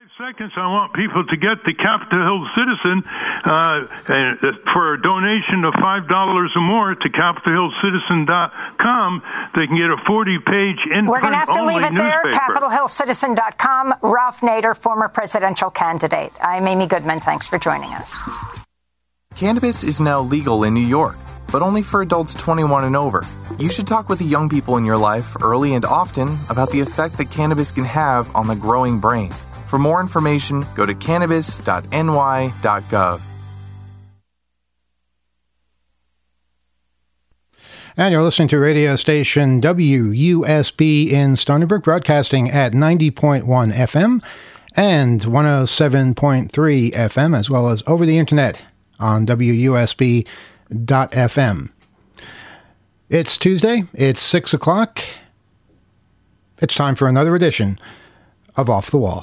Seconds, I want people to get the Capitol Hill Citizen for a donation of $5 or more to CapitolHillCitizen.com. They can get a 40-page in-print-only newspaper. We're going to have to leave it there. CapitolHillCitizen.com. Ralph Nader, former presidential candidate. I'm Amy Goodman. Thanks for joining us. Cannabis is now legal in New York, but only for adults 21 and over. You should talk with the young people in your life early and often about the effect that cannabis can have on the growing brain. For more information, go to cannabis.ny.gov. And you're listening to radio station WUSB in Stony Brook, broadcasting at 90.1 FM and 107.3 FM, as well as over the internet on WUSB.FM. It's Tuesday. It's 6 o'clock. It's time for another edition of Off the Wall.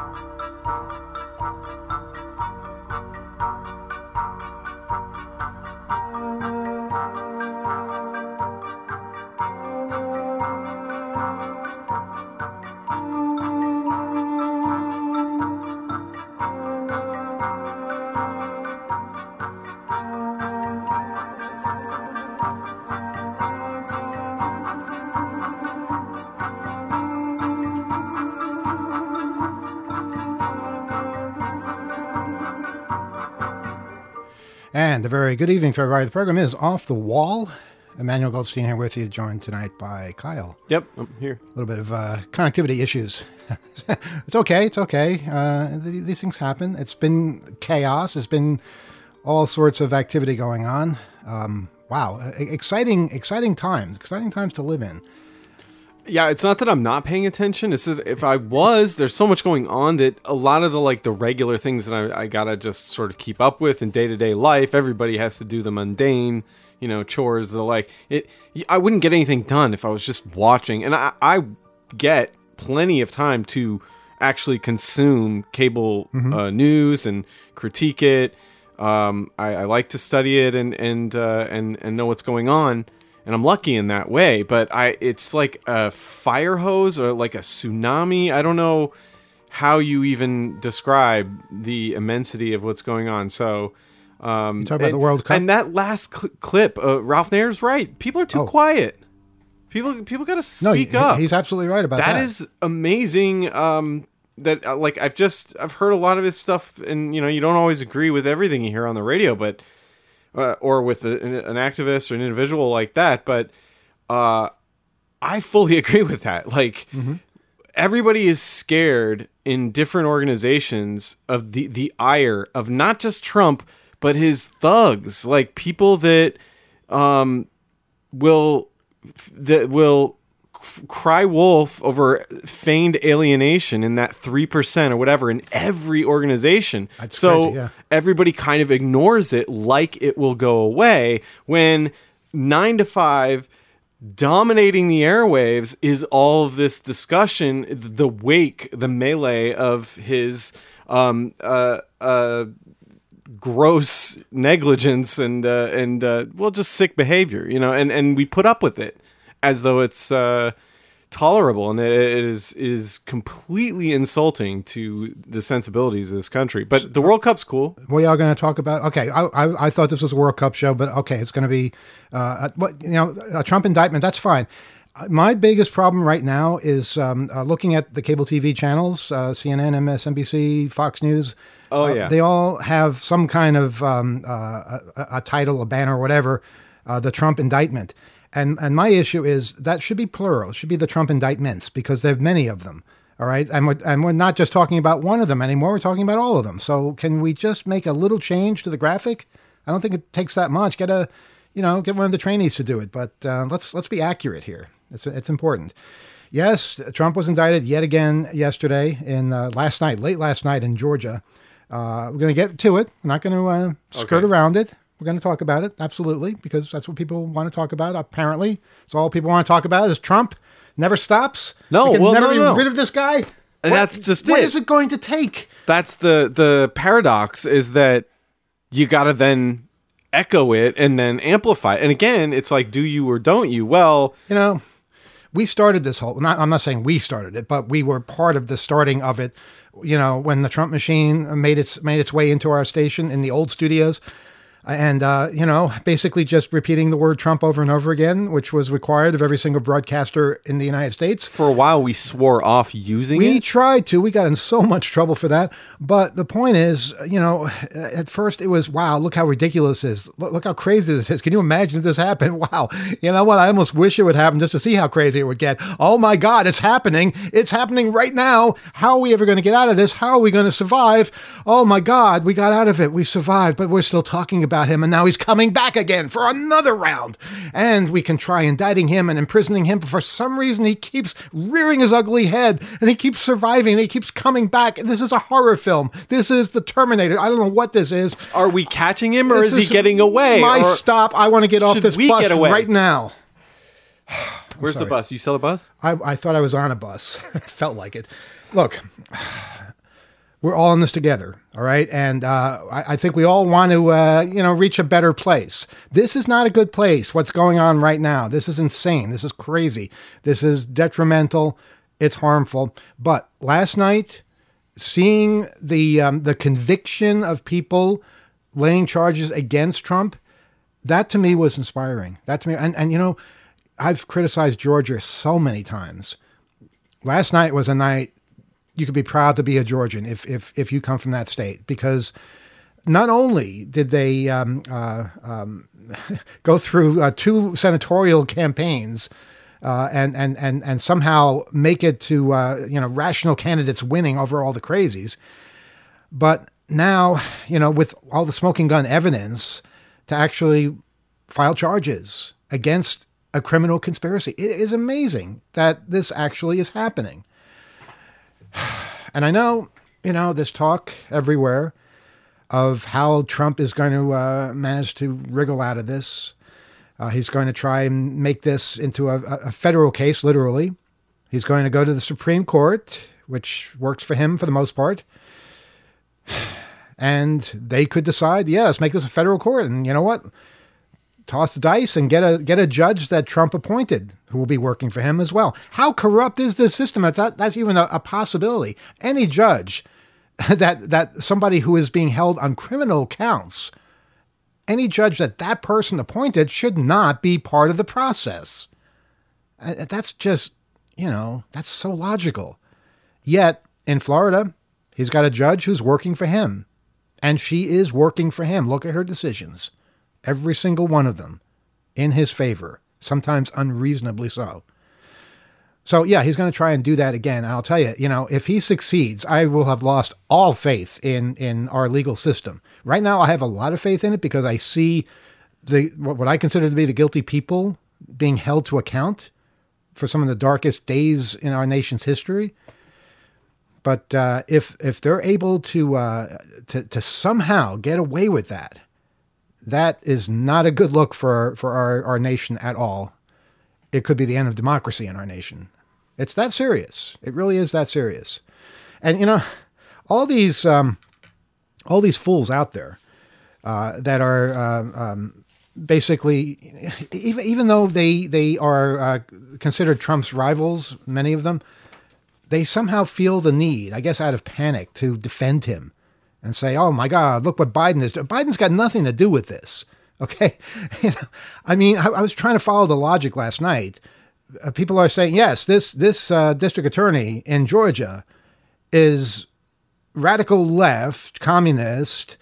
And a very good evening to everybody. The program is Off the Wall. Emmanuel Goldstein here with you, joined tonight by Kyle. Yep, I'm here. A little bit of connectivity issues. It's okay. It's okay. These things happen. It's been chaos. It's been all sorts of activity going on. Wow. Exciting times. Exciting times to live in. Yeah, it's not that I'm not paying attention. It's that if I was, there's so much going on that a lot of the regular things that I gotta just sort of keep up with in day-to-day life. Everybody has to do the mundane, chores. I wouldn't get anything done if I was just watching. And I get plenty of time to actually consume cable news and critique it. I like to study it and know what's going on. And I'm lucky in that way, but it's like a fire hose or like a tsunami. I don't know how you even describe the immensity of what's going on. So, you talk about the World Cup, and that last clip, Ralph Nair's right. People are too quiet. People got to speak up. He's absolutely right about that. That is amazing. I've heard a lot of his stuff, and you don't always agree with everything you hear on the radio, but. Or with an activist or an individual like that, but I fully agree with that. Everybody is scared in different organizations of the ire of not just Trump, but his thugs, like people that will cry wolf over feigned alienation in that 3% or whatever in every organization. That's crazy, yeah. Everybody kind of ignores it like it will go away when 9 to 5 dominating the airwaves is all of this discussion, the melee of his gross negligence and just sick behavior, and we put up with it as though it's tolerable, and it is completely insulting to the sensibilities of this country. But the World Cup's cool. We are going to talk about. Okay, I thought this was a World Cup show, but okay, it's going to be a Trump indictment. That's fine. My biggest problem right now is looking at the cable TV channels, CNN, MSNBC, Fox News. Oh yeah, they all have some kind of a title, a banner, or whatever. The Trump indictment. And my issue is that should be plural. It should be the Trump indictments because there are many of them. All right. And we're not just talking about one of them anymore. We're talking about all of them. So can we just make a little change to the graphic? I don't think it takes that much. Get one of the trainees to do it. But let's be accurate here. It's important. Yes, Trump was indicted yet again yesterday late last night in Georgia. We're going to get to it. We're not going to skirt around it. We're going to talk about it, absolutely, because that's what people want to talk about, apparently. So all people want to talk about is Trump. Never stops. No, never get rid of this guy. And that's just What is it going to take? That's the paradox, is that you got to then echo it and then amplify it. And again, it's like, do you or don't you? Well, we started this whole, I'm not saying we started it, but we were part of the starting of it, when the Trump machine made its way into our station in the old studios. And, basically just repeating the word Trump over and over again, which was required of every single broadcaster in the United States. For a while, we swore off using it. We tried to. We got in so much trouble for that. But the point is, at first it was, wow, look how ridiculous this is. Look how crazy this is. Can you imagine this happened? Wow. You know what? I almost wish it would happen just to see how crazy it would get. Oh, my God, it's happening. It's happening right now. How are we ever going to get out of this? How are we going to survive? Oh, my God, we got out of it. We survived, but we're still talking about him, and now he's coming back again for another round. And we can try indicting him and imprisoning him, but for some reason he keeps rearing his ugly head, and he keeps surviving, and he keeps coming back. This is a horror film. This is the Terminator. I don't know what this is. Are we catching him, or is he getting away? Stop. I want to get off this bus right now. Where's the bus? You sell a bus? I thought I was on a bus. Felt like it. Look, we're all in this together, all right? And I think we all want to, reach a better place. This is not a good place, what's going on right now. This is insane. This is crazy. This is detrimental. It's harmful. But last night, seeing the conviction of people laying charges against Trump, that to me was inspiring. That to me, and I've criticized Georgia so many times. Last night was a night you could be proud to be a Georgian if you come from that state, because not only did they go through 2 senatorial campaigns and somehow make it to rational candidates winning over all the crazies, but now with all the smoking gun evidence to actually file charges against a criminal conspiracy. It is amazing that this actually is happening. And I know, there's talk everywhere of how Trump is going to manage to wriggle out of this. He's going to try and make this into a federal case, literally. He's going to go to the Supreme Court, which works for him for the most part. And they could decide, let's make this a federal court. And you know what? Toss the dice and get a judge that Trump appointed who will be working for him as well. How corrupt is this system? That's even a possibility. Any judge that somebody who is being held on criminal counts, any judge that person appointed should not be part of the process. That's just, that's so logical. Yet in Florida, he's got a judge who's working for him, and she is working for him. Look at her decisions. Every single one of them in his favor, sometimes unreasonably so. So, he's going to try and do that again. And I'll tell you, if he succeeds, I will have lost all faith in our legal system. Right now, I have a lot of faith in it because I see what I consider to be the guilty people being held to account for some of the darkest days in our nation's history. But if they're able to somehow get away with that, that is not a good look for our nation at all. It could be the end of democracy in our nation. It's that serious. It really is that serious. And, all these fools out there that are basically, even though they are considered Trump's rivals, many of them, they somehow feel the need, I guess out of panic, to defend him and say, oh my God, look what Biden is doing. Biden's got nothing to do with this. Okay. I was trying to follow the logic last night. People are saying, yes, this district attorney in Georgia is radical left, communist,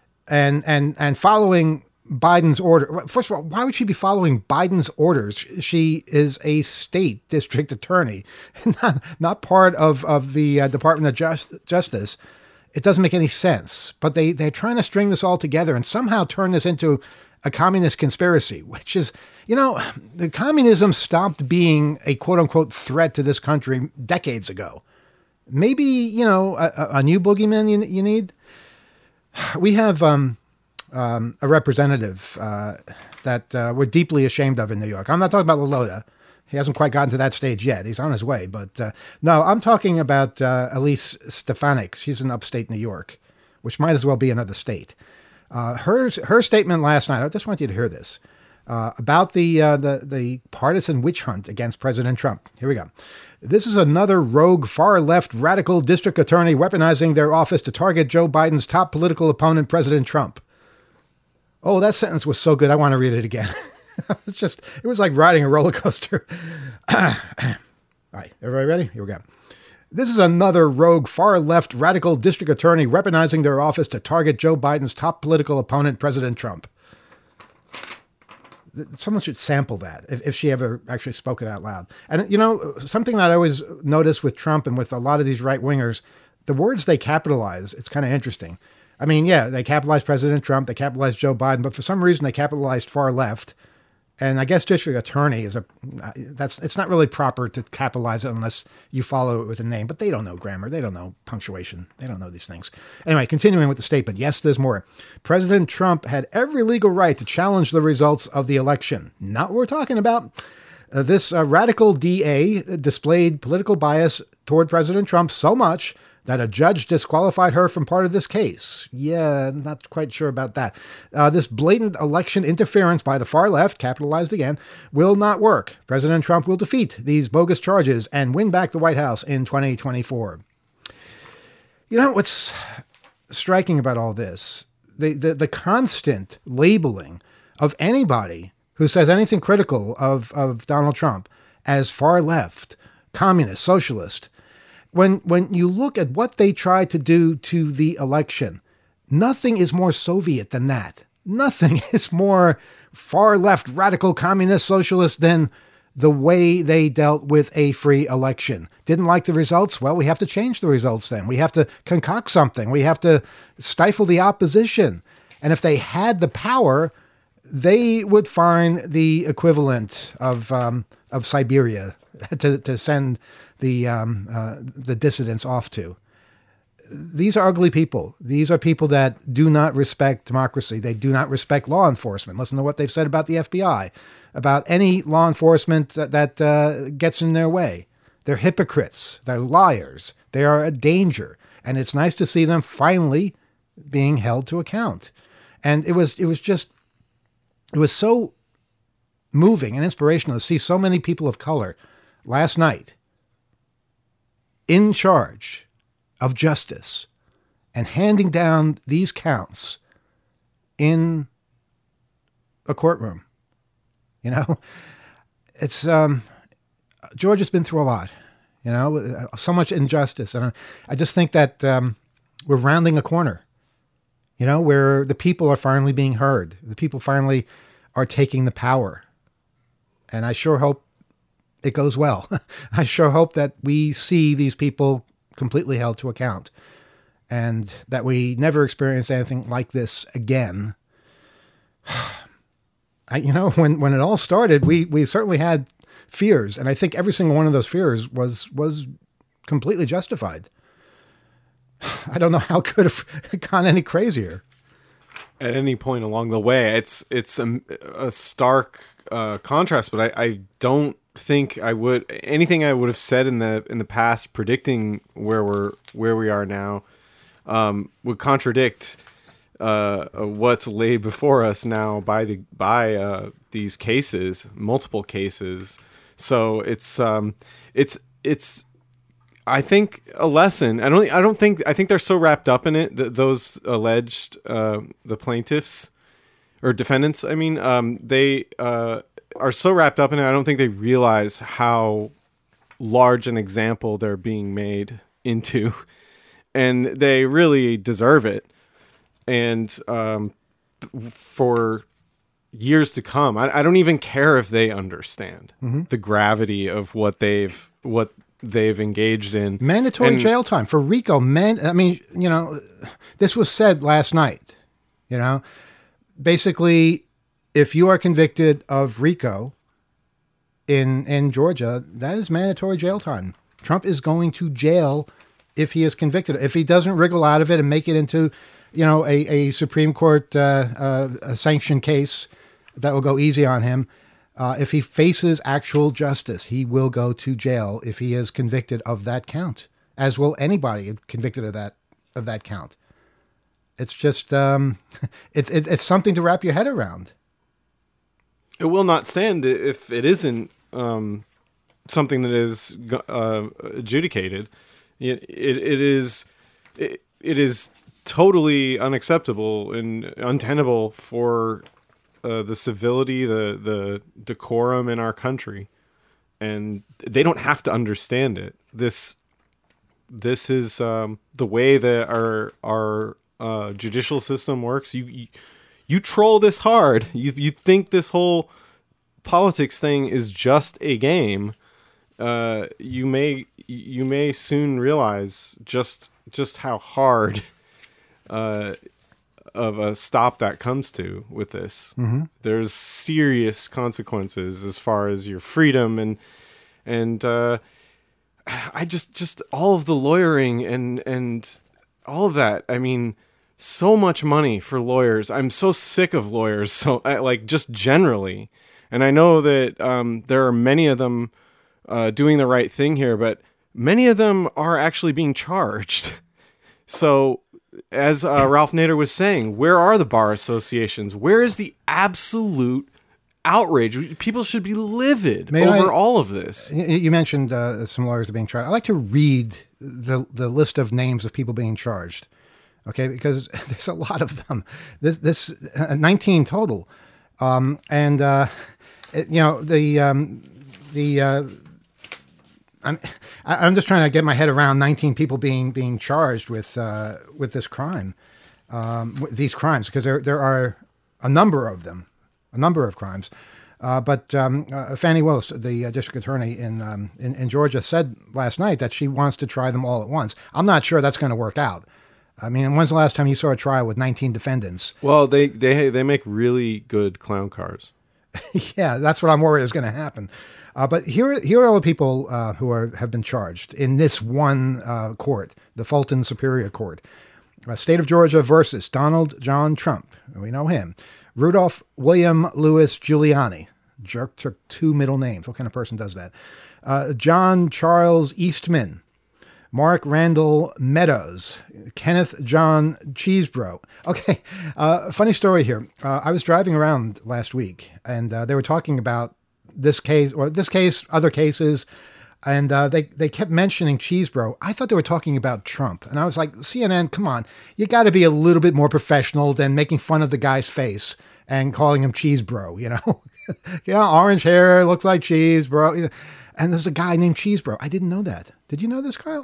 and following Biden's order. First of all, why would she be following Biden's orders? She is a state district attorney, not part of the Department of Justice. It doesn't make any sense, but they're trying to string this all together and somehow turn this into a communist conspiracy, which is, the communism stopped being a quote unquote threat to this country decades ago. Maybe, a new boogeyman you need. We have a representative that we're deeply ashamed of in New York. I'm not talking about Lolota. He hasn't quite gotten to that stage yet. He's on his way. But no, I'm talking about Elise Stefanik. She's in upstate New York, which might as well be another state. Her statement last night, I just want you to hear this, about the partisan witch hunt against President Trump. Here we go. This is another rogue far-left radical district attorney weaponizing their office to target Joe Biden's top political opponent, President Trump. Oh, that sentence was so good, I want to read it again. It was like riding a roller coaster. All right, everybody ready? Here we go. This is another rogue far-left radical district attorney weaponizing their office to target Joe Biden's top political opponent, President Trump. Someone should sample that if she ever actually spoke it out loud. And, something that I always notice with Trump and with a lot of these right-wingers, the words they capitalize, it's kind of interesting. I mean, they capitalized President Trump, they capitalized Joe Biden, but for some reason they capitalized far left. And I guess district attorney it's not really proper to capitalize it unless you follow it with a name, but they don't know grammar. They don't know punctuation. They don't know these things. Anyway, continuing with the statement. Yes, there's more. President Trump had every legal right to challenge the results of the election. Not what we're talking about. This radical DA displayed political bias toward President Trump so much that a judge disqualified her from part of this case. Yeah, not quite sure about that. This blatant election interference by the far left, capitalized again, will not work. President Trump will defeat these bogus charges and win back the White House in 2024. You know what's striking about all this? The constant labeling of anybody who says anything critical of Donald Trump as far left, communist, socialist. When you look at what they tried to do to the election, nothing is more Soviet than that. Nothing is more far left, radical, communist, socialist than the way they dealt with a free election. Didn't like the results? Well, we have to change the results then. We have to concoct something. We have to stifle the opposition. And if they had the power, they would find the equivalent of Siberia to send the dissidents off to. These are ugly people. These are people that do not respect democracy. They do not respect law enforcement. Listen to what they've said about the FBI, about any law enforcement that gets in their way. They're hypocrites. They're liars. They are a danger. And it's nice to see them finally being held to account. And it was so moving and inspirational to see so many people of color last night in charge of justice and handing down these counts in a courtroom. You know, it's Georgia's been through a lot, you know, so much injustice. And I just think that we're rounding a corner, you know, where the people are finally being heard. The people finally are taking the power. And I sure hope it goes well. I sure hope that we see these people completely held to account and that we never experience anything like this again. When it all started, we certainly had fears, and I think every single one of those fears was completely justified. I don't know how it could have gone any crazier. At any point along the way, it's a stark contrast, but I don't think I would anything I would have said in the past predicting where we are now would contradict what's laid before us now by these cases, multiple cases. So it's I think a lesson. I think they're so wrapped up in it that those alleged the plaintiffs or defendants, I mean, they are so wrapped up in it. I don't think they realize how large an example they're being made into, and they really deserve it. And for years to come, I don't even care if they understand the gravity of what they've engaged in. Mandatory jail time for RICO. I mean, you know, this was said last night. You know, basically, if you are convicted of RICO in Georgia, that is mandatory jail time. Trump is going to jail if he is convicted. If he doesn't wriggle out of it and make it into, you know, a Supreme Court a sanctioned case that will go easy on him. If he faces actual justice, he will go to jail if he is convicted of that count, as will anybody convicted of that count. It's just it's something to wrap your head around. It will not stand if it isn't something that is adjudicated. It is totally unacceptable and untenable for the civility, the decorum in our country, and they don't have to understand it. This is the way that our judicial system works. You troll this hard. You think this whole politics thing is just a game. You may soon realize just how hard of a stop that comes to with this. Mm-hmm. There's serious consequences as far as your freedom and I just all of the lawyering and all of that. I mean, so much money for lawyers. I'm so sick of lawyers. So like just generally, and I know that there are many of them doing the right thing here, but many of them are actually being charged. So, as Ralph Nader was saying, where are the bar associations? Where is the absolute outrage? People should be livid over all of this. You mentioned some lawyers are being charged. I'd like to read the list of names of people being charged. Okay, because there's a lot of them. This 19 total, I'm just trying to get my head around 19 people being charged with this crime, with these crimes, because there are a number of them, a number of crimes. But Fannie Willis, the district attorney in Georgia, said last night that she wants to try them all at once. I'm not sure that's going to work out. I mean, when's the last time you saw a trial with 19 defendants? Well, they make really good clown cars. Yeah, that's what I'm worried is going to happen. But here are all the people who have been charged in this one court, the Fulton Superior Court. State of Georgia versus Donald John Trump. We know him. Rudolph William Louis Giuliani. Jerk took 2 middle names. What kind of person does that? John Charles Eastman. Mark Randall Meadows, Kenneth John Chesebro. Okay, funny story here. I was driving around last week, and they were talking about this case, other cases, and they kept mentioning Chesebro. I thought they were talking about Trump, and I was like, CNN, come on, you got to be a little bit more professional than making fun of the guy's face and calling him Chesebro. Orange hair, looks like cheese, bro. And there's a guy named Chesebro. I didn't know that. Did you know this, Kyle?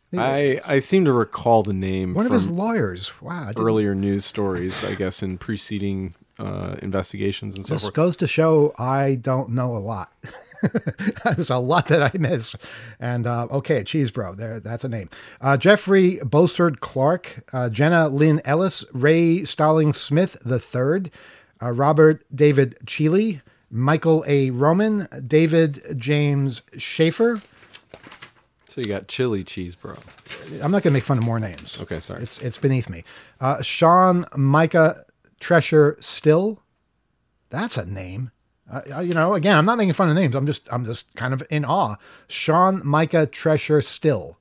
I seem to recall the name. One of his lawyers. Wow. Earlier news stories, I guess, in preceding investigations and so forth. This goes to show I don't know a lot. There's a lot that I miss. And, Chesebro, that's a name. Jeffrey Bossard Clark, Jenna Lynn Ellis, Ray Starling Smith III, Robert David Cheeley, Michael A. Roman, David James Schaefer. So you got Chili Chesebro. I'm not going to make fun of more names. Okay, sorry. It's beneath me. Sean Micah Tresher Still. That's a name. Again, I'm not making fun of names. I'm just kind of in awe. Sean Micah Tresher Still.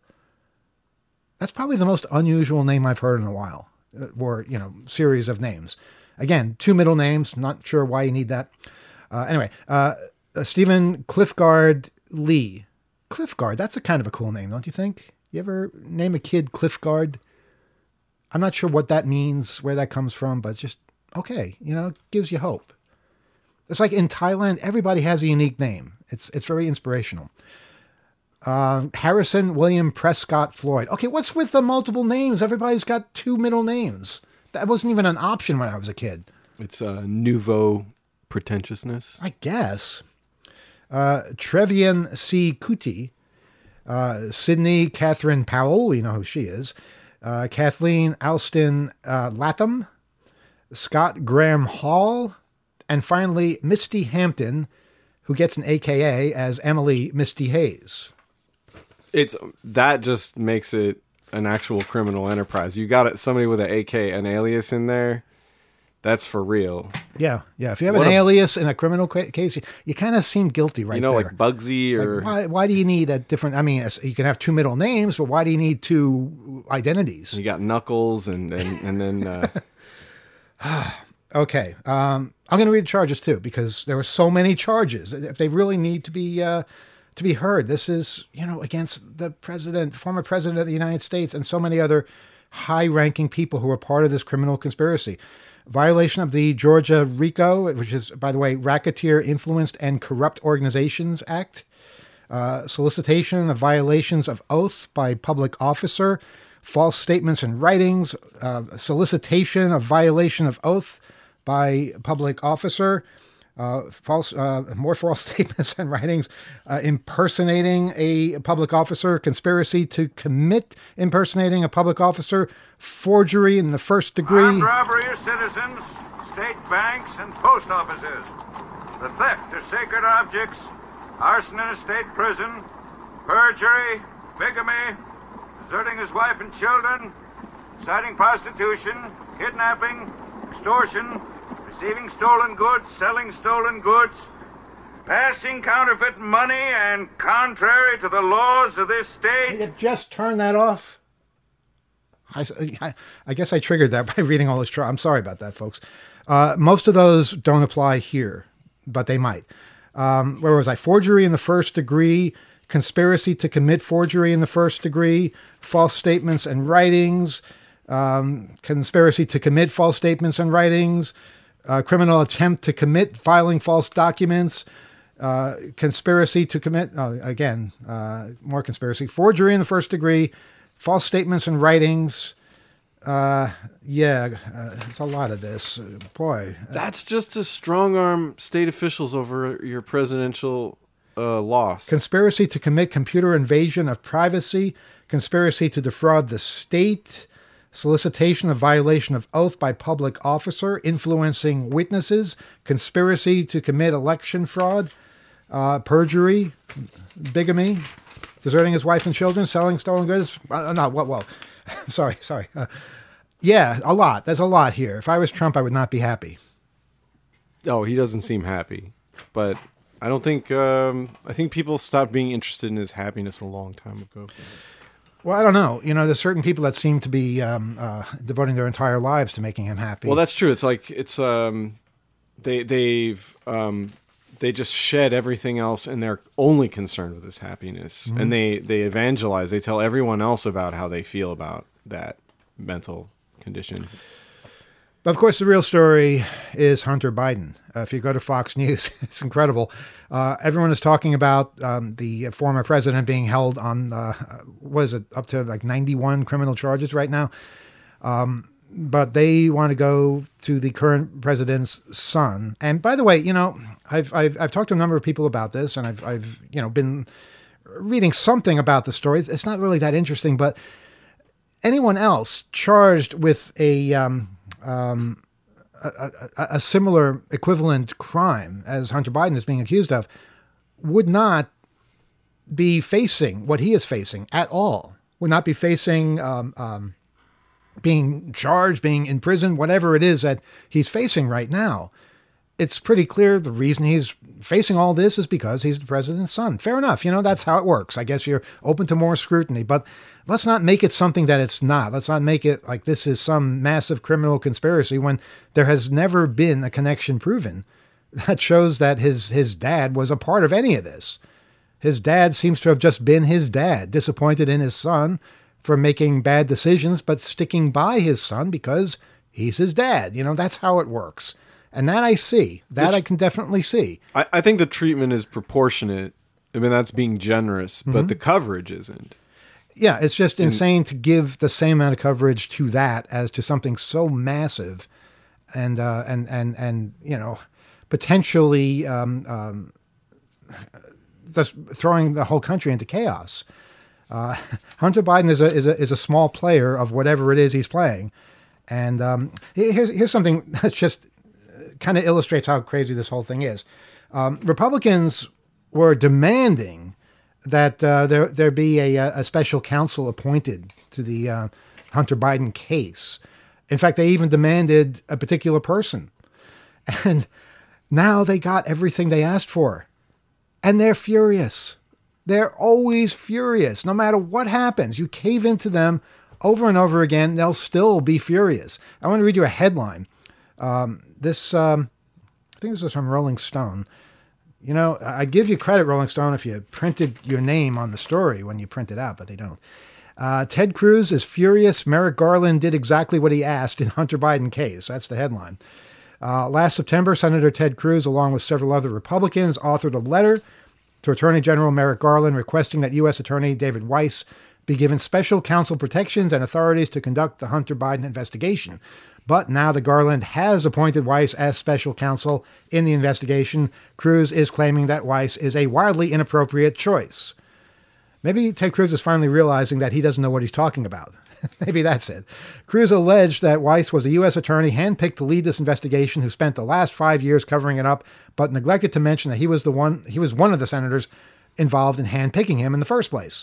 That's probably the most unusual name I've heard in a while. Or, series of names. Again, 2 middle names. Not sure why you need that. Anyway, Stephen Cliffgard Lee. Cliffgard, that's a kind of a cool name, don't you think? You ever name a kid Cliffgard? I'm not sure what that means, where that comes from, but just, okay, it gives you hope. It's like in Thailand, everybody has a unique name. It's very inspirational. Harrison William Prescott Floyd. Okay, what's with the multiple names? Everybody's got 2 middle names. That wasn't even an option when I was a kid. It's nouveau pretentiousness, I guess. Trevian C. Kuti, Sydney Catherine Powell, we know who she is, Kathleen Alston Latham, Scott Graham Hall, and finally Misty Hampton, who gets an AKA as Emily Misty Hayes. That just makes it an actual criminal enterprise. You got somebody with an AK, an alias in there. That's for real. Yeah. If you have an alias in a criminal case, you kind of seem guilty there. Like Bugsy or... Like, why do you need a different... I mean, you can have 2 middle names, but why do you need 2 identities? You got Knuckles and then... Okay. I'm going to read the charges, too, because there were so many charges. If they really need to be heard, this is, against the former president of the United States and so many other high-ranking people who are part of this criminal conspiracy. Violation of the Georgia RICO, which is, by the way, Racketeer Influenced and Corrupt Organizations Act. Solicitation of violations of oath by public officer. False statements and writings. Solicitation of violation of oath by public officer. More false statements and writings. Impersonating a public officer. Conspiracy to commit impersonating a public officer. Forgery in the first degree. Armed robbery of citizens, state banks, and post offices. The theft of sacred objects. Arson in a state prison. Perjury. Bigamy. Deserting his wife and children. Inciting prostitution. Kidnapping. Extortion. Receiving stolen goods. Selling stolen goods. passing counterfeit money and contrary to the laws of this state. Will you just turn that off? I guess I triggered that by reading all this. I'm sorry about that, folks. Most of those don't apply here, but they might. Where was I? Forgery in the first degree, conspiracy to commit forgery in the first degree, false statements and writings, conspiracy to commit false statements and writings, criminal attempt to commit filing false documents, conspiracy to commit, more conspiracy, forgery in the first degree, false statements and writings. It's a lot of this. Boy. That's just to strong-arm state officials over your presidential loss. Conspiracy to commit computer invasion of privacy, conspiracy to defraud the state, solicitation of violation of oath by public officer, influencing witnesses, conspiracy to commit election fraud, perjury, bigamy, deserting his wife and children, selling stolen goods. Sorry. A lot. There's a lot here. If I was Trump, I would not be happy. Oh, he doesn't seem happy. But I don't think, I think people stopped being interested in his happiness a long time ago. Well, I don't know. You know, there's certain people that seem to be devoting their entire lives to making him happy. Well, that's true. It's like, they just shed everything else and they're only concerned with his happiness. Mm-hmm. And they evangelize. They tell everyone else about how they feel about that mental condition. But of course, the real story is Hunter Biden. If you go to Fox News, it's incredible. Everyone is talking about the former president being held on, up to like 91 criminal charges right now. But they want to go to the current president's son. And by the way, you know, I've talked to a number of people about this, and I've been reading something about the story. It's not really that interesting, but anyone else charged with a similar equivalent crime as Hunter Biden is being accused of would not be facing what he is facing at all. Would not be facing being charged, being in prison, whatever it is that he's facing right now. It's pretty clear the reason he's facing all this is because he's the president's son. Fair enough. You know, that's how it works. I guess you're open to more scrutiny, but let's not make it something that it's not. Let's not make it like this is some massive criminal conspiracy when there has never been a connection proven that shows that his dad was a part of any of this. His dad seems to have just been his dad, disappointed in his son for making bad decisions, but sticking by his son because he's his dad. You know, that's how it works. And that I see. I can definitely see. I think the treatment is proportionate. I mean, that's being generous, but the coverage isn't. Yeah, it's just insane to give the same amount of coverage to that as to something so massive and you know, potentially just throwing the whole country into chaos. Hunter Biden is a small player of whatever it is he's playing. And here's something that's just kind of illustrates how crazy this whole thing is. Republicans were demanding that there be a special counsel appointed to the Hunter Biden case. In fact, they even demanded a particular person. And now they got everything they asked for. And they're furious. They're always furious. No matter what happens, you cave into them over and over again, they'll still be furious. I want to read you a headline. I think this was from Rolling Stone. You know, I give you credit, Rolling Stone, if you printed your name on the story when you print it out, but they don't. Ted Cruz is furious. Merrick Garland did exactly what he asked in Hunter Biden case. That's the headline. Last September, Senator Ted Cruz, along with several other Republicans, authored a letter to Attorney General Merrick Garland requesting that U.S. Attorney David Weiss be given special counsel protections and authorities to conduct the Hunter Biden investigation. But now that Garland has appointed Weiss as special counsel in the investigation, Cruz is claiming that Weiss is a wildly inappropriate choice. Maybe Ted Cruz is finally realizing that he doesn't know what he's talking about. Maybe that's it. Cruz alleged that Weiss was a U.S. attorney handpicked to lead this investigation who spent the last 5 years covering it up, but neglected to mention that he was one of the senators involved in handpicking him in the first place.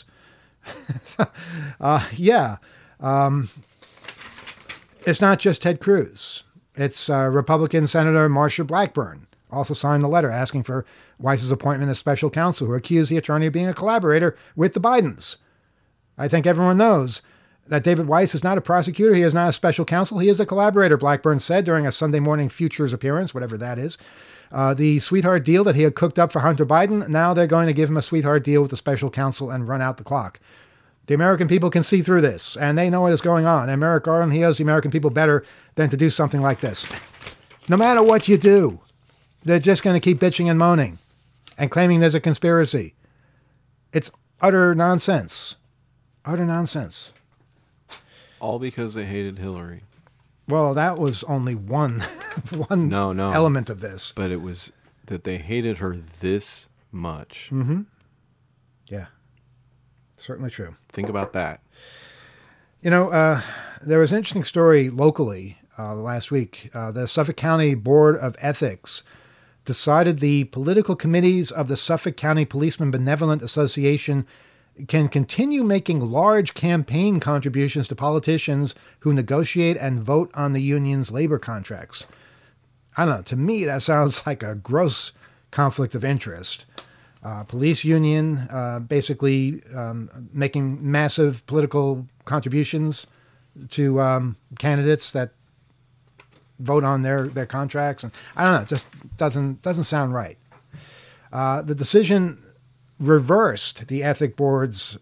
It's not just Ted Cruz. It's Republican Senator Marsha Blackburn, also signed the letter asking for Weiss's appointment as special counsel, who accused the attorney of being a collaborator with the Bidens. I think everyone knows that David Weiss is not a prosecutor. He is not a special counsel. He is a collaborator, Blackburn said during a Sunday Morning Futures appearance, whatever that is. The sweetheart deal that he had cooked up for Hunter Biden, now they're going to give him a sweetheart deal with the special counsel and run out the clock. The American people can see through this, and they know what is going on. And Merrick Garland, he owes the American people better than to do something like this. No matter what you do, they're just going to keep bitching and moaning and claiming there's a conspiracy. It's utter nonsense. Utter nonsense. All because they hated Hillary. Well, that was only one element of this. But it was that they hated her this much. Mm-hmm. Yeah. Certainly true. Think about that. You know, there was an interesting story locally last week. The Suffolk County Board of Ethics decided the political committees of the Suffolk County Policemen Benevolent Association can continue making large campaign contributions to politicians who negotiate and vote on the union's labor contracts. I don't know. To me, that sounds like a gross conflict of interest. Police union basically making massive political contributions to candidates that vote on their contracts, and I don't know, it just doesn't sound right. The decision reversed the ethics board's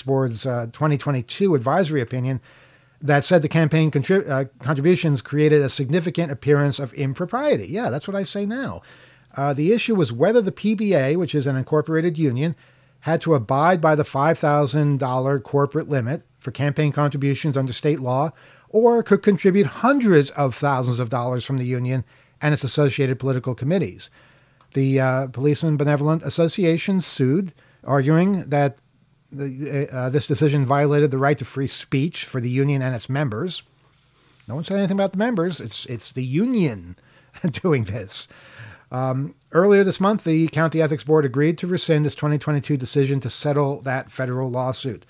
2022 advisory opinion that said the campaign contributions created a significant appearance of impropriety. Yeah, that's what I say now. The issue was whether the PBA, which is an incorporated union, had to abide by the $5,000 corporate limit for campaign contributions under state law, or could contribute hundreds of thousands of dollars from the union and its associated political committees. The Policemen Benevolent Association sued, arguing that this decision violated the right to free speech for the union and its members. No one said anything about the members. It's the union doing this. Earlier this month, the County Ethics Board agreed to rescind its 2022 decision to settle that federal lawsuit.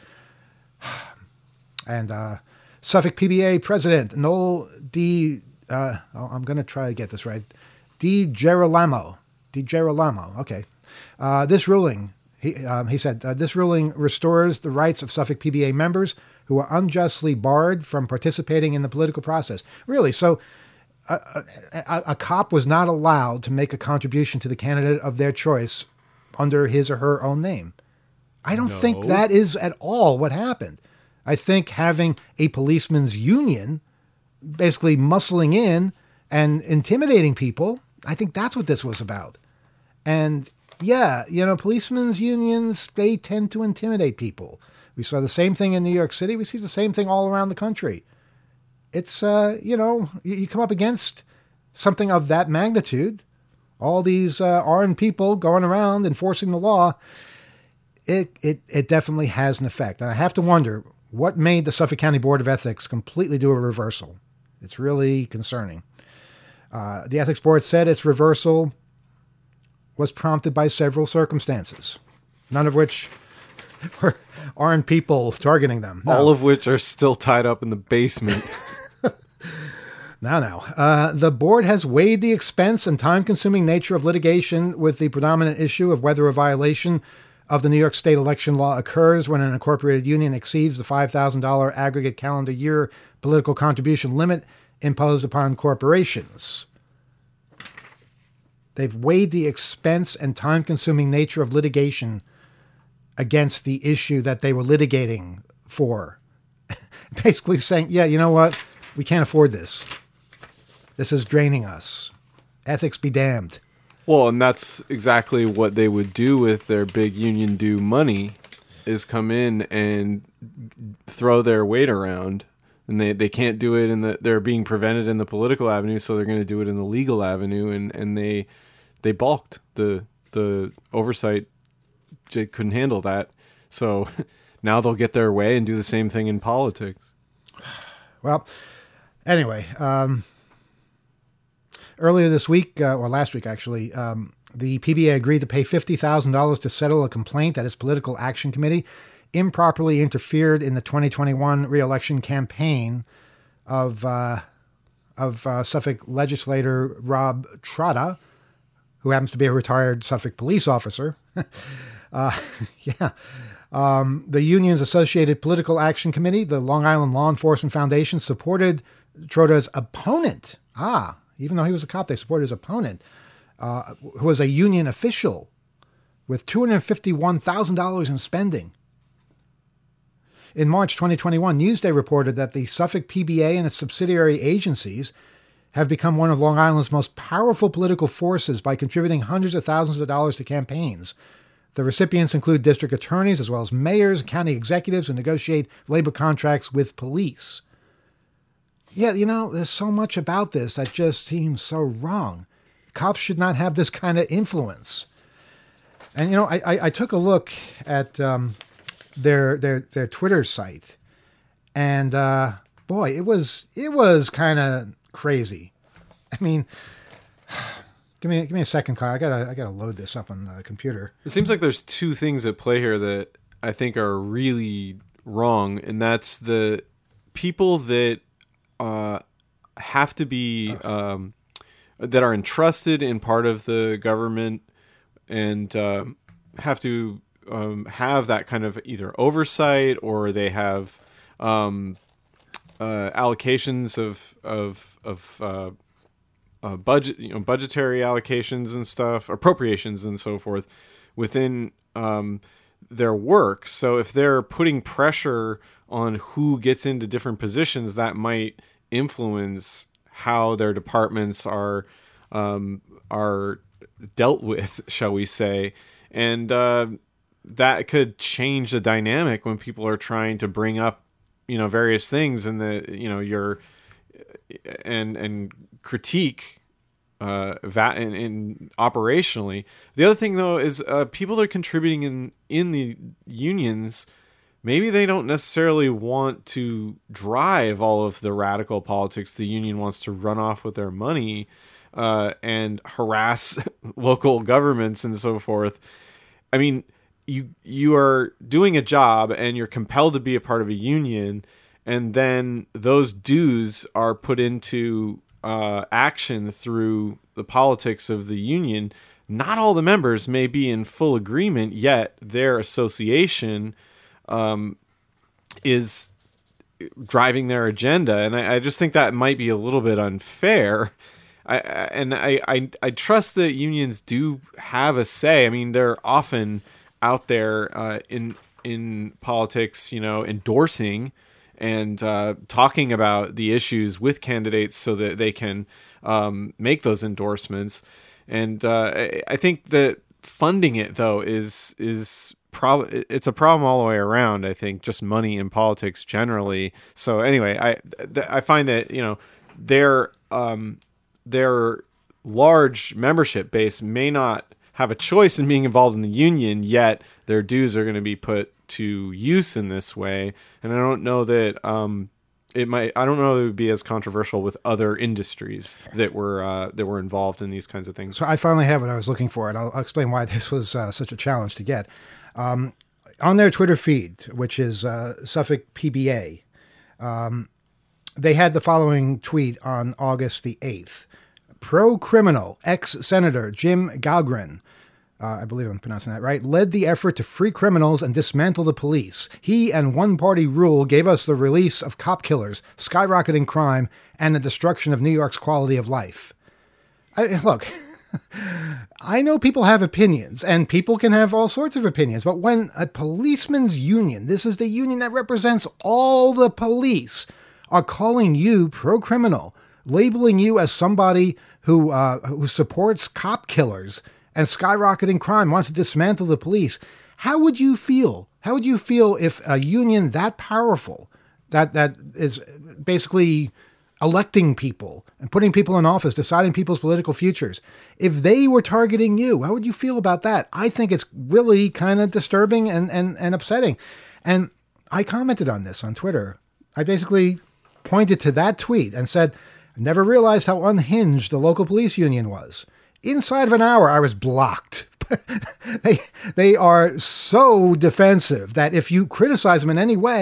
And Suffolk PBA President Noel I'm going to try to get this right, DiGirolamo, okay. This ruling, he said, this ruling restores the rights of Suffolk PBA members who are unjustly barred from participating in the political process. Really, so a cop was not allowed to make a contribution to the candidate of their choice under his or her own name. I don't think that is at all what happened. I think having a policeman's union basically muscling in and intimidating people, I think that's what this was about. And yeah, policemen's unions, they tend to intimidate people. We saw the same thing in New York City. We see the same thing all around the country. It's, you come up against something of that magnitude, all these armed people going around enforcing the law, it definitely has an effect. And I have to wonder what made the Suffolk County Board of Ethics completely do a reversal. It's really concerning. The Ethics Board said its reversal was prompted by several circumstances, none of which were armed people targeting them. No. All of which are still tied up in the basement. Now. The board has weighed the expense and time-consuming nature of litigation with the predominant issue of whether a violation of the New York State election law occurs when an incorporated union exceeds the $5,000 aggregate calendar year political contribution limit imposed upon corporations. They've weighed the expense and time-consuming nature of litigation against the issue that they were litigating for. Basically saying, yeah, you know what? We can't afford this. This is draining us. Ethics be damned. Well, and that's exactly what they would do with their big union due money, is come in and throw their weight around. And they can't do it they're being prevented in the political avenue, so they're going to do it in the legal avenue. And they balked. The oversight couldn't handle that. So now they'll get their way and do the same thing in politics. Well, anyway, earlier this week, or last week actually, the PBA agreed to pay $50,000 to settle a complaint that its political action committee improperly interfered in the 2021 re-election campaign of Suffolk legislator Rob Trotta, who happens to be a retired Suffolk police officer. The union's Associated Political Action Committee, the Long Island Law Enforcement Foundation, supported Trotta's opponent. Even though he was a cop, they supported his opponent, who was a union official with $251,000 in spending. In March 2021, Newsday reported that the Suffolk PBA and its subsidiary agencies have become one of Long Island's most powerful political forces by contributing hundreds of thousands of dollars to campaigns. The recipients include district attorneys as well as mayors and county executives who negotiate labor contracts with police. Yeah, there's so much about this that just seems so wrong. Cops should not have this kind of influence. And, I took a look at their Twitter site, and boy, it was kind of crazy. I mean, give me a second, Kyle. I gotta load this up on the computer. It seems like there's two things at play here that I think are really wrong, and that's the people that have to be that are entrusted in part of the government and have to have that kind of either oversight, or they have allocations of budget, budgetary allocations and stuff, appropriations and so forth within their work. So if they're putting pressure on who gets into different positions, that might influence how their departments are dealt with, shall we say, and that could change the dynamic when people are trying to bring up, various things and and critique that and operationally. The other thing though is people that are contributing in the unions, maybe they don't necessarily want to drive all of the radical politics the union wants to run off with their money and harass local governments and so forth. I mean, you are doing a job and you're compelled to be a part of a union, and then those dues are put into action through the politics of the union. Not all the members may be in full agreement, yet their association is driving their agenda, and I just think that might be a little bit unfair. I trust that unions do have a say. I mean, they're often out there in politics, endorsing and talking about the issues with candidates so that they can make those endorsements. And I think that funding it though is it's a problem all the way around. I think just money in politics generally. So anyway, I find that their large membership base may not have a choice in being involved in the union, yet their dues are going to be put to use in this way. And I don't know that it would be as controversial with other industries that were involved in these kinds of things. So I finally have what I was looking for, and I'll explain why this was such a challenge to get. On their Twitter feed, which is Suffolk PBA, they had the following tweet on August the 8th. Pro-criminal ex-Senator Jim Galgren, I believe I'm pronouncing that right, led the effort to free criminals and dismantle the police. He and one-party rule gave us the release of cop killers, skyrocketing crime, and the destruction of New York's quality of life. Look, I know people have opinions, and people can have all sorts of opinions, but when a policeman's union, this is the union that represents all the police, are calling you pro-criminal, labeling you as somebody who supports cop killers and skyrocketing crime, wants to dismantle the police, how would you feel? How would you feel if a union that powerful, that is basically electing people and putting people in office, deciding people's political futures, if they were targeting you, how would you feel about that? I think it's really kind of disturbing and upsetting. And I commented on this on Twitter. I basically pointed to that tweet and said, I never realized how unhinged the local police union was. Inside of an hour, I was blocked. They are so defensive that if you criticize them in any way,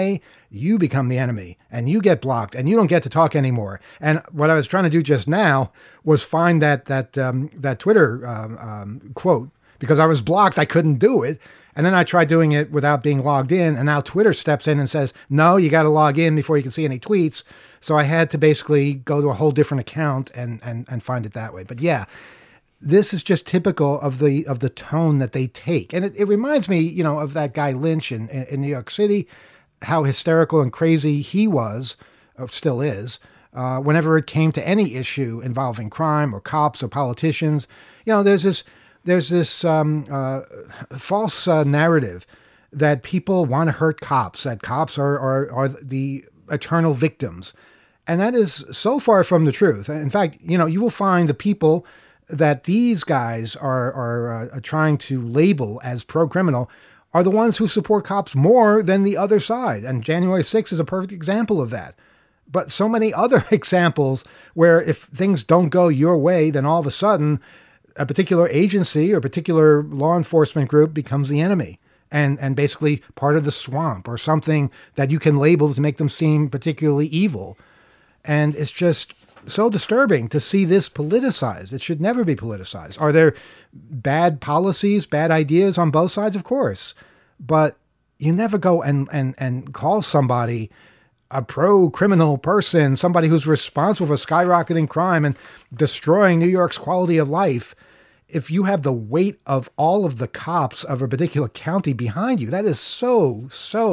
you become the enemy and you get blocked and you don't get to talk anymore. And what I was trying to do just now was find that Twitter quote, because I was blocked. I couldn't do it. And then I tried doing it without being logged in. And now Twitter steps in and says, no, you got to log in before you can see any tweets. So I had to basically go to a whole different account and find it that way. But yeah, this is just typical of the tone that they take. And it reminds me, of that guy Lynch in New York City, how hysterical and crazy he was, or still is, whenever it came to any issue involving crime or cops or politicians. There's this false narrative that people want to hurt cops, that cops are the eternal victims. And that is so far from the truth. In fact, you will find the people that these guys are trying to label as pro-criminal are the ones who support cops more than the other side. And January 6th is a perfect example of that. But so many other examples where if things don't go your way, then all of a sudden a particular agency or particular law enforcement group becomes the enemy and basically part of the swamp or something that you can label to make them seem particularly evil. And it's just so disturbing to see this politicized. It should never be politicized. Are there bad policies, bad ideas on both sides? Of course. But you never go and call somebody a pro-criminal person, somebody who's responsible for skyrocketing crime and destroying New York's quality of life, if you have the weight of all of the cops of a particular county behind you. That is so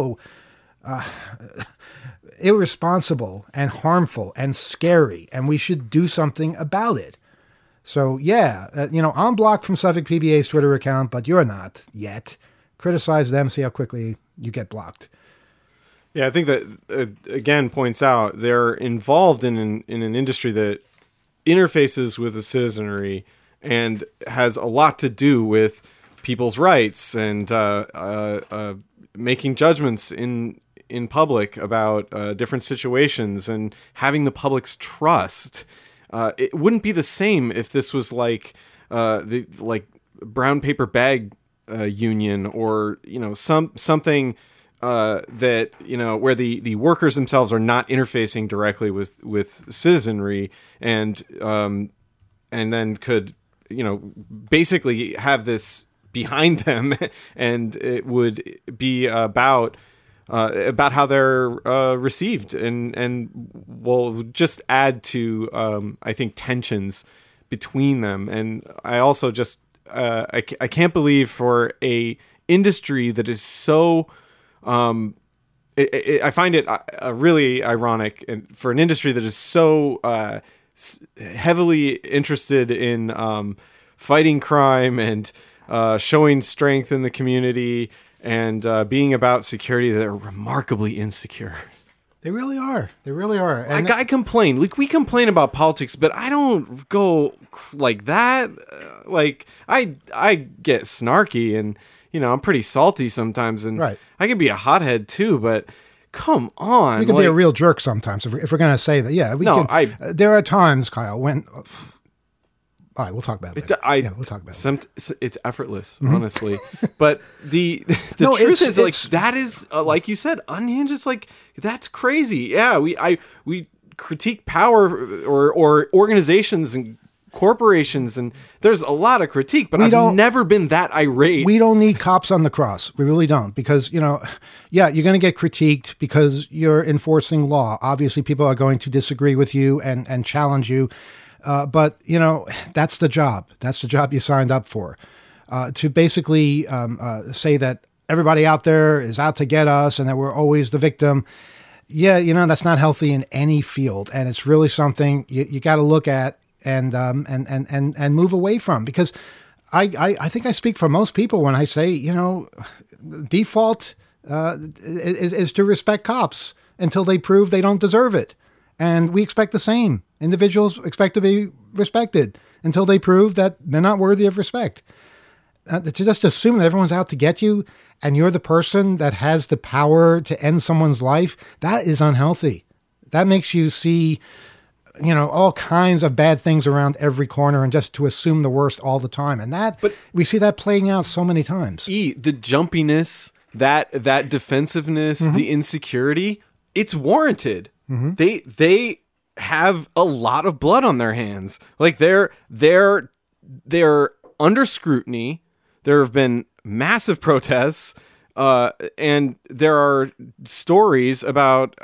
irresponsible and harmful and scary, and we should do something about it. So yeah, I'm blocked from Suffolk PBA's Twitter account, but you're not yet. Criticize them, see how quickly you get blocked. Yeah, I think that, again, points out they're involved in an industry that interfaces with the citizenry and has a lot to do with people's rights and making judgments in public about different situations and having the public's trust. It wouldn't be the same if this was like the brown paper bag union or something that where the workers themselves are not interfacing directly with citizenry and then could basically have this behind them and it would be about how they're received and will just add to I think tensions between them. And I also just I can't believe for a industry that is so I find it really ironic, and for an industry that is so heavily interested in fighting crime and showing strength in the community and being about security, that are remarkably insecure. They really are. They really are. And I complain. Like, we complain about politics, but I don't go like that. I get snarky and, I'm pretty salty sometimes, and right. I can be a hothead too, but come on. You can be a real jerk sometimes if we're going to say that. Yeah, there are times, Kyle, when... all right, we'll talk about it later. We'll talk about it. It's effortless, honestly. But the truth is, that is, like you said, unhinged. It's like, that's crazy. Yeah, we critique power or organizations and corporations, and there's a lot of critique, but I've never been that irate. We don't need cops on the cross. We really don't, because, you're going to get critiqued because you're enforcing law. Obviously, people are going to disagree with you and challenge you. But, that's the job. That's the job you signed up for. To basically say that everybody out there is out to get us and that we're always the victim. Yeah, that's not healthy in any field. And it's really something you got to look at and move away from. Because I think I speak for most people when I say, default is to respect cops until they prove they don't deserve it. And we expect the same. Individuals expect to be respected until they prove that they're not worthy of respect. To just assume that everyone's out to get you and you're the person that has the power to end someone's life, that is unhealthy. That makes you see, all kinds of bad things around every corner and just to assume the worst all the time. And we see that playing out so many times. The jumpiness that defensiveness, the insecurity, it's warranted. They have a lot of blood on their hands. Like they're under scrutiny. There have been massive protests, and there are stories about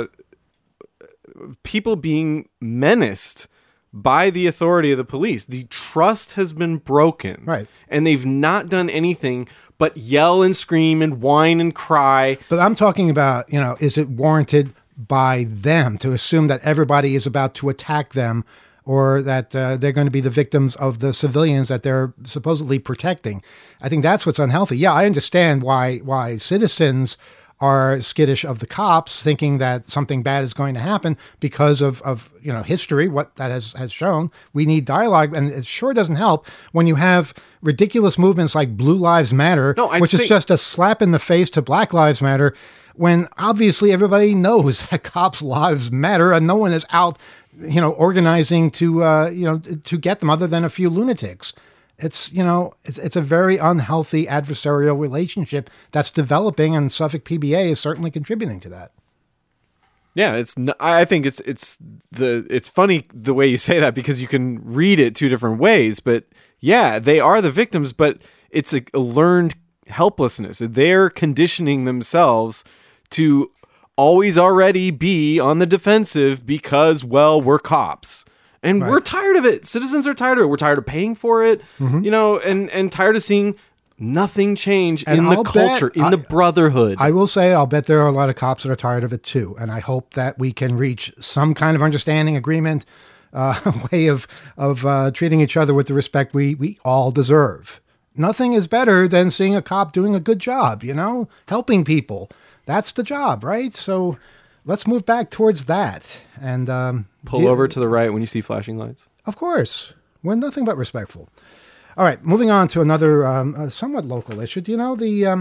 people being menaced by the authority of the police. The trust has been broken. Right. And they've not done anything but yell and scream and whine and cry. But I'm talking about, is it warranted by them to assume that everybody is about to attack them, or that they're going to be the victims of the civilians that they're supposedly protecting? I think that's what's unhealthy. Yeah, I understand why citizens are skittish of the cops, thinking that something bad is going to happen because of history, what that has shown. We need dialogue, and it sure doesn't help when you have ridiculous movements like Blue Lives Matter, which is just a slap in the face to Black Lives Matter, when obviously everybody knows that cops' lives matter, and no one is out organizing to get them, other than a few lunatics. It's a very unhealthy adversarial relationship that's developing, and Suffolk PBA is certainly contributing to that. Yeah, I think it's funny the way you say that, because you can read it two different ways. But yeah, they are the victims, but it's a learned helplessness. They're conditioning themselves to always already be on the defensive because, well, we're cops. And we're tired of it. Citizens are tired of it. We're tired of paying for it, and tired of seeing nothing change in the culture, in the brotherhood. I will say, I'll bet there are a lot of cops that are tired of it too. And I hope that we can reach some kind of understanding, agreement, way of treating each other with the respect we all deserve. Nothing is better than seeing a cop doing a good job, helping people. That's the job, right? So let's move back towards that. And pull over to the right when you see flashing lights. Of course. We're nothing but respectful. All right, moving on to another somewhat local issue. Do you know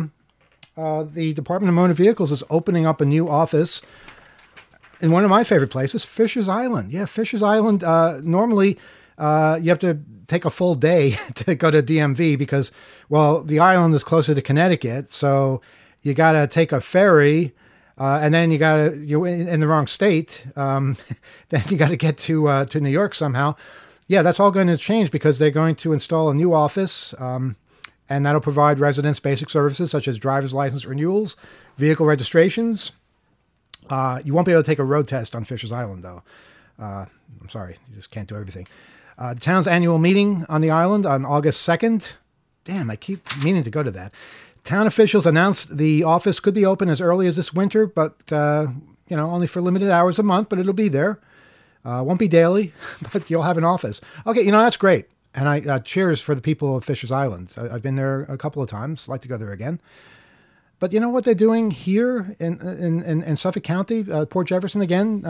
the Department of Motor Vehicles is opening up a new office in one of my favorite places, Fisher's Island. Yeah, Fisher's Island. Normally, you have to take a full day to go to DMV because, well, the island is closer to Connecticut, so you got to take a ferry. And then you're in the wrong state. Then you got to get to New York somehow. Yeah, that's all going to change because they're going to install a new office, and that'll provide residents basic services such as driver's license renewals, vehicle registrations. You won't be able to take a road test on Fisher's Island, though. I'm sorry, you just can't do everything. The town's annual meeting on the island on August 2nd. Damn, I keep meaning to go to that. Town officials announced the office could be open as early as this winter, but, only for limited hours a month, but it'll be there. Won't be daily, but you'll have an office. Okay, that's great. And I cheers for the people of Fisher's Island. I've been there a couple of times. I'd like to go there again. But you know what they're doing here in Suffolk County, Port Jefferson again,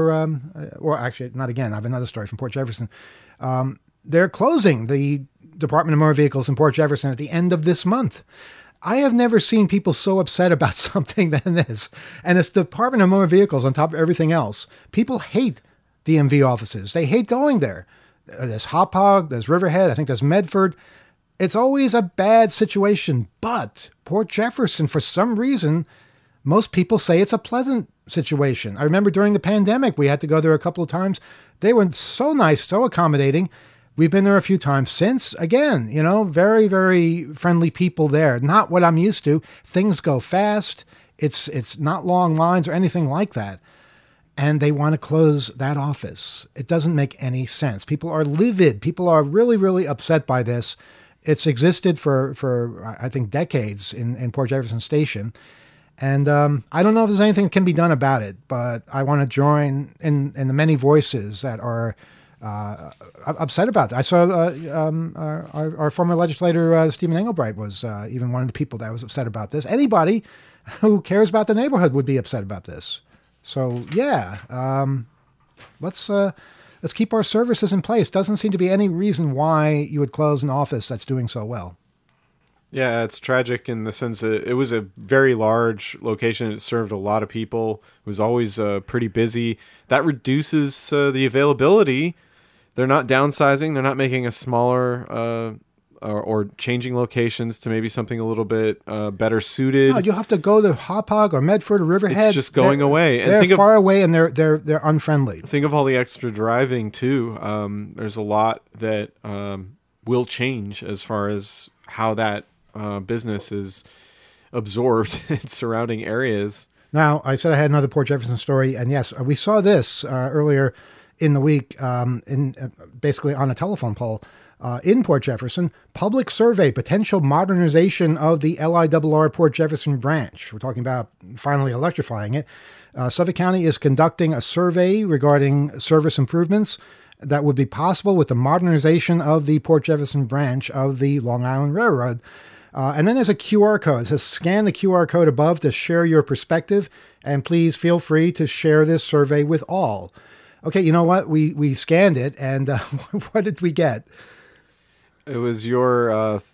well, actually, not again. I have another story from Port Jefferson. They're closing the Department of Motor Vehicles in Port Jefferson at the end of this month. I have never seen people so upset about something than this. And it's the Department of Motor Vehicles on top of everything else. People hate DMV offices. They hate going there. There's Hauppauge, there's Riverhead, I think there's Medford. It's always a bad situation. But Port Jefferson, for some reason, most people say it's a pleasant situation. I remember during the pandemic, we had to go there a couple of times. They were so nice, so accommodating. We've been there a few times since. Again, very, very friendly people there. Not what I'm used to. Things go fast. It's not long lines or anything like that. And they want to close that office. It doesn't make any sense. People are livid. People are really, really upset by this. It's existed for I think, decades in Port Jefferson Station. And I don't know if there's anything that can be done about it, but I want to join in the many voices that are upset about that. I saw our former legislator, Stephen Engelbright, was even one of the people that was upset about this. Anybody who cares about the neighborhood would be upset about this. So, yeah, let's keep our services in place. Doesn't seem to be any reason why you would close an office that's doing so well. Yeah, it's tragic in the sense that it was a very large location. It served a lot of people. It was always pretty busy. That reduces the availability. They're not downsizing. They're not making a smaller or changing locations to maybe something a little bit better suited. No, you'll have to go to Hauppauge or Medford or Riverhead. It's just going away. And they're far away and they're unfriendly. Think of all the extra driving too. There's a lot that will change as far as how that business is absorbed in surrounding areas. Now, I said I had another Port Jefferson story, and yes, we saw this earlier in the week, basically on a telephone poll in Port Jefferson. Public survey, potential modernization of the LIRR Port Jefferson branch. We're talking about finally electrifying it. Suffolk County is conducting a survey regarding service improvements that would be possible with the modernization of the Port Jefferson branch of the Long Island Railroad. And then there's a QR code. It says scan the QR code above to share your perspective, and please feel free to share this survey with all. Okay, you know what? We scanned it, and what did we get? It was your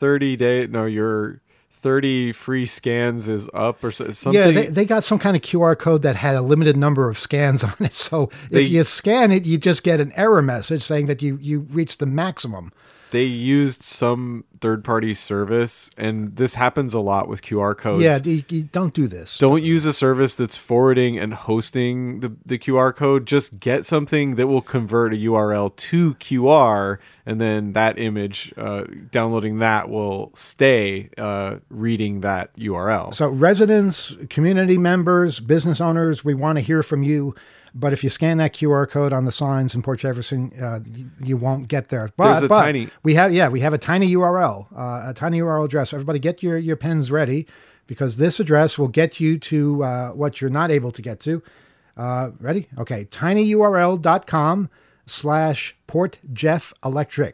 30 free scans is up or something. Yeah, they got some kind of QR code that had a limited number of scans on it. So if you scan it, you just get an error message saying that you reached the maximum. They used some third-party service, and this happens a lot with QR codes. Yeah, you don't do this. Don't use a service that's forwarding and hosting the QR code. Just get something that will convert a URL to QR, and then that image, downloading that will stay reading that URL. So residents, community members, business owners, we want to hear from you. But if you scan that QR code on the signs in Port Jefferson, you won't get there. But we have a tiny URL, a tiny URL address. Everybody get your pens ready, because this address will get you to what you're not able to get to. Ready? Okay. tinyurl.com/PortJeffElectric.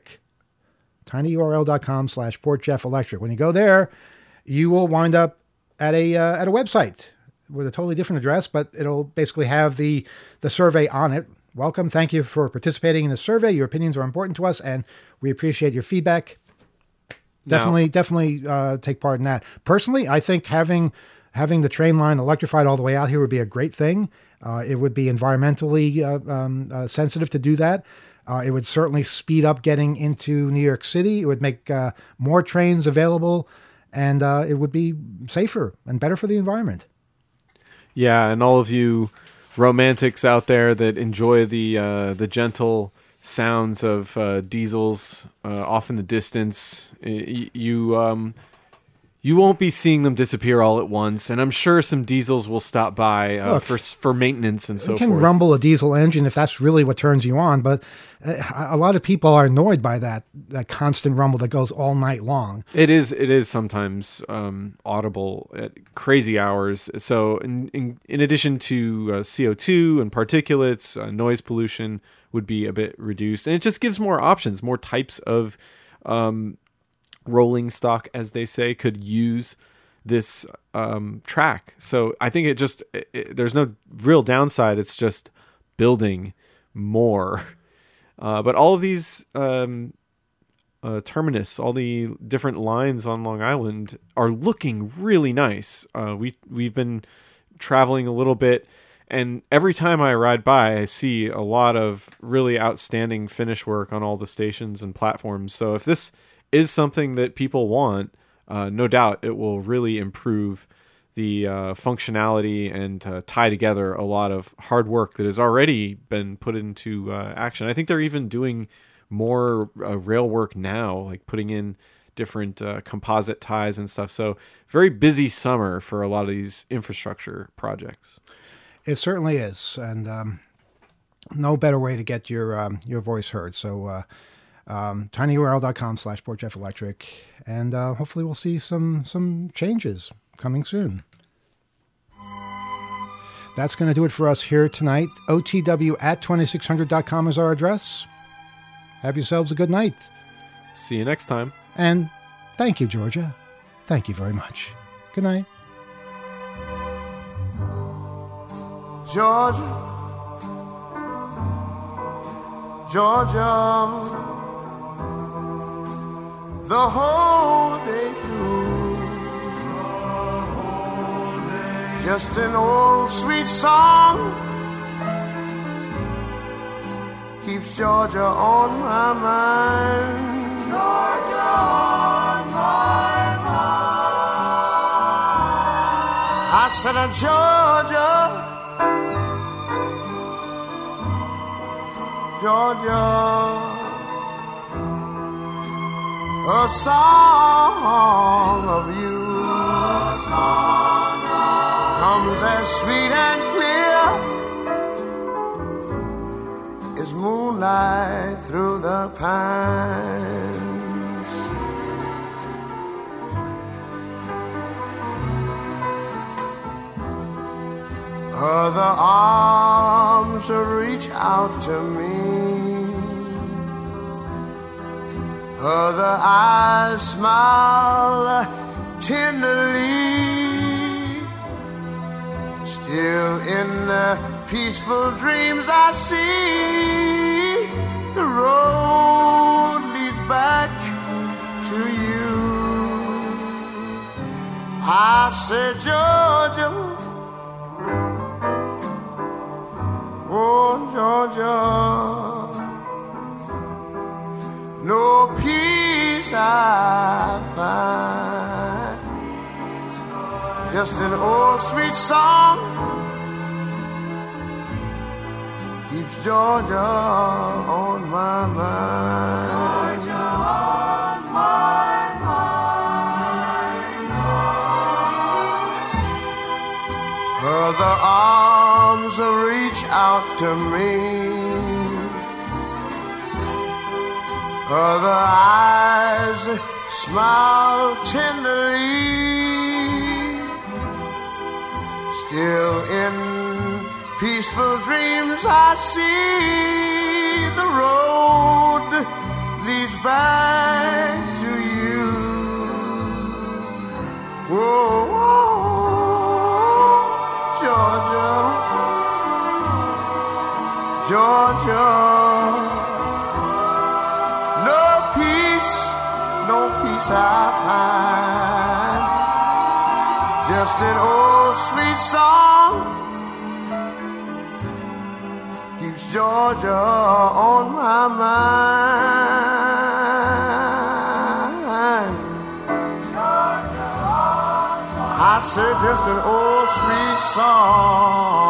tinyurl.com/PortJeffElectric. When you go there, you will wind up at a website with a totally different address, but it'll basically have the survey on it. Welcome. Thank you for participating in the survey. Your opinions are important to us, and we appreciate your feedback. Definitely take part in that. Personally, I think having the train line electrified all the way out here would be a great thing. It would be environmentally sensitive to do that. It would certainly speed up getting into New York City. It would make more trains available, and it would be safer and better for the environment. Yeah, and all of you romantics out there that enjoy the gentle sounds of diesels off in the distance, you won't be seeing them disappear all at once, and I'm sure some diesels will stop by for maintenance and so forth. You can rumble a diesel engine if that's really what turns you on, but a lot of people are annoyed by that constant rumble that goes all night long. It is sometimes audible at crazy hours. So in addition to CO2 and particulates, noise pollution would be a bit reduced, and it just gives more options, more types of rolling stock, as they say, could use this track. So I think there's no real downside. It's just building more. But all of these terminus, all the different lines on Long Island are looking really nice. We've been traveling a little bit, and every time I ride by, I see a lot of really outstanding finish work on all the stations and platforms. So if this is something that people want, no doubt it will really improve the functionality and tie together a lot of hard work that has already been put into action. I think they're even doing more rail work now, like putting in different composite ties and stuff. So very busy summer for a lot of these infrastructure projects. It certainly is, and no better way to get your voice heard. So tinyurl.com/PortJeffElectric, and hopefully we'll see some changes coming soon. That's going to do it for us here tonight. OTW@2600.com is our address. Have yourselves a good night. See you next time. And thank you, Georgia. Thank you very much. Good night. Georgia, the whole day through, just an old sweet song keeps Georgia on my mind. Georgia on my mind. I said, Georgia, Georgia, a song of you comes as sweet and clear as moonlight through the pines. Other arms reach out to me, other eyes smile tenderly. Still in the peaceful dreams I see, the road leads back to you. I said, Georgia, oh Georgia, no peace I find, just an old sweet song keeps Georgia on my mind. Georgia on my mind. Other arms reach out to me, other eyes smile tenderly. Still in peaceful dreams I see, the road leads back to you. Whoa, Georgia, Georgia, no peace I find, just an old sweet song keeps Georgia on my mind. Georgia on my mind. I said just an old sweet song